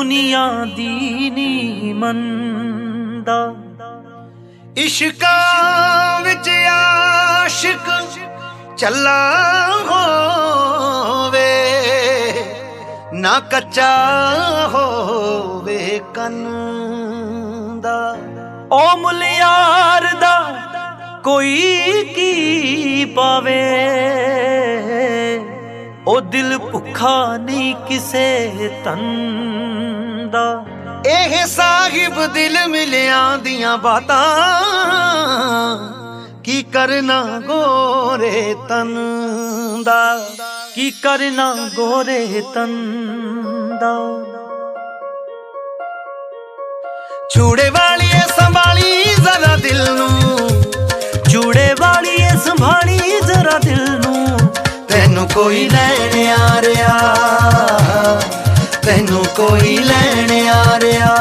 दुनिया दी नी मनदा। इश्का विच आशिक चला होवे ना कच्चा होवे कंदा। ओ मुल यार दा कोई की पावे, ओ दिल भुखा नहीं किसे तन दा। एह साहिब दिल मिलिया दियां बातां की करना गोरे तन दा। की करना गोरे तन दा। चूड़े वालिए संभाली जरा दिल नू, चूड़े वालिए संभाली जरा दिल नू। तैनू कोई लैण आ रहा, तैनू कोई लैण आ रहा।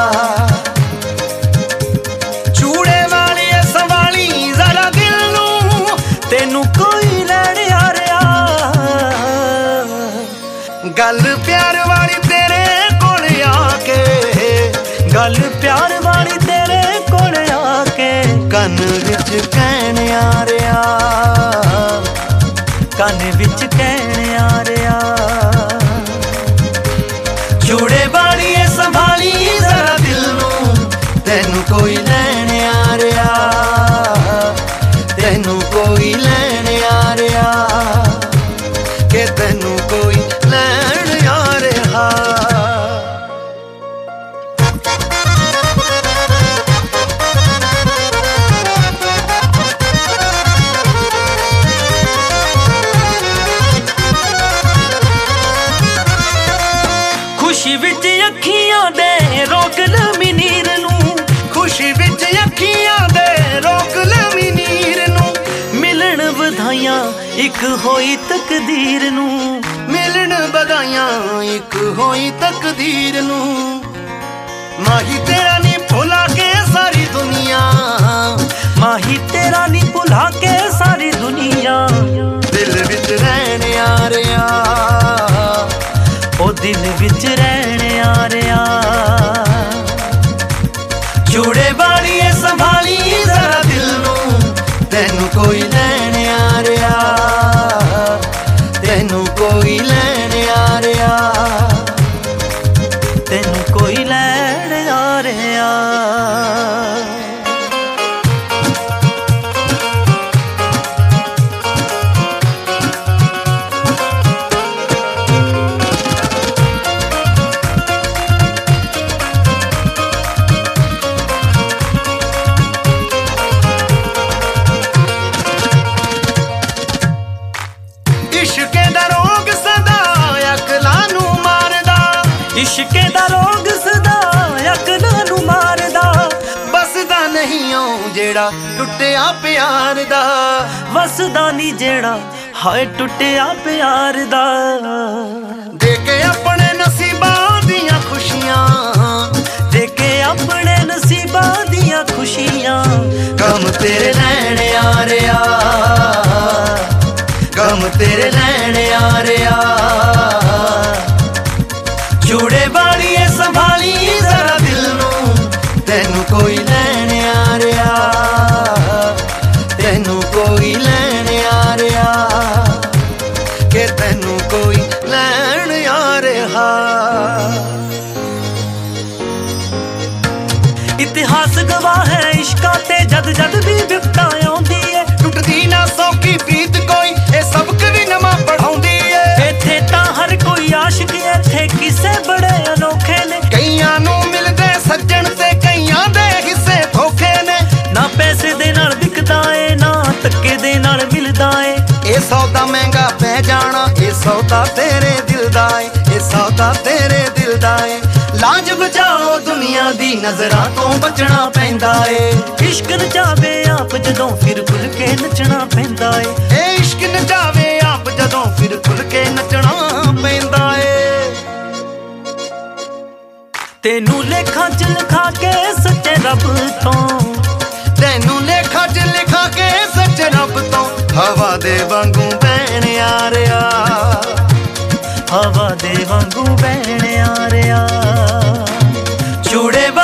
चूड़े वालिए संभाली जरा दिल नू, तैनू कोई लैण आ रहा। गल प्यार वाली तेरे कोल आके, गल प्यार वाली तेरे कोल आके कन विच कहण आ रहा, कन विच कहण आ रहा। चूड़े वालिए संभाली जरा दिल नू, तैनू कोई लैण आ रहा, तैनू कोई लैण आ रहा, के तैनू कोई लैण आ रहा। खुशी विच अखियां दे रोक लमी नीर नू, खुशी विच अखियां दे रोक लमी नीर नू। मिलन बधाइयां इक होई तकदीर नू, मिलन बधाइयां इक होई तकदीर नू। माही तेरा नी भुला के सारी दुनिया, माही तेरा नी भुला के सारी दुनिया। दिल विच रहण आ रहा, ओ दिल विच रहण आ रहा। चूड़े वालिए संभाली जरा दिल नू, तैनू कोई लैण आ रहा, तैनू कोई लैण आ रहा, तैनू कोई लैण आ रहा। इश्के दा रोग सदा अकलां नू मारदा, इश्के दा रोग सदा अकलां नू मारदा। बसदा नहीं ओ जेड़ा टुटिया प्यार दा, वसदा नी जेड़ा हाय टुटिया प्यार दा। देके अपने नसीबां दियां खुशियां, देके अपने नसीबां दियां खुशियां। गम तेरे लैण आ रहा, गम तेरे लैण आ रहा। चूड़े वालिए संभाली जरा दिल नू, तैनू कोई लैण आ रहा, तैनू कोई लैण आ रहा, के तैनू कोई लैण आ रहा। इतिहास गवाह है इश्का ते जद जद भी विपता आउंदी है। टुटदी ना सौखी प्रीत कोई, ए सबक भी नमा पढ़ाउंदी है। इत्थे तां हर कोई आशिक, इत्थे किसे बड़े अनोखे ने। कईयां नू मिलदे सज्जन ते कईयां दे हिस्से धोखे ने। ना पैसे दे नाल विकदा ए, ना धक्के दे नाल मिलदा ए। ए सौदा महंगा पै जाना, ए सौदा तेरे दिल दा ए, ए सौदा तेरे दिल दा ए। लाज बचाओ दुनिया दी नजरां तो बचना पैंदा ए। इश्क नचावे आप जदों फिर खुल के नचना पैंदा ए। ए इश्क नचावे आप जदों फिर खुल के नचना पैंदा ए। तेनू लेखा च लिखा के सच्चे रब तो, तेनू लेखा च लिखा के सच्चे रब तो। हवा दे वांगू बहण आ रहा, हवा दे वांगू बहण आ रहा। ਚੂੜੇ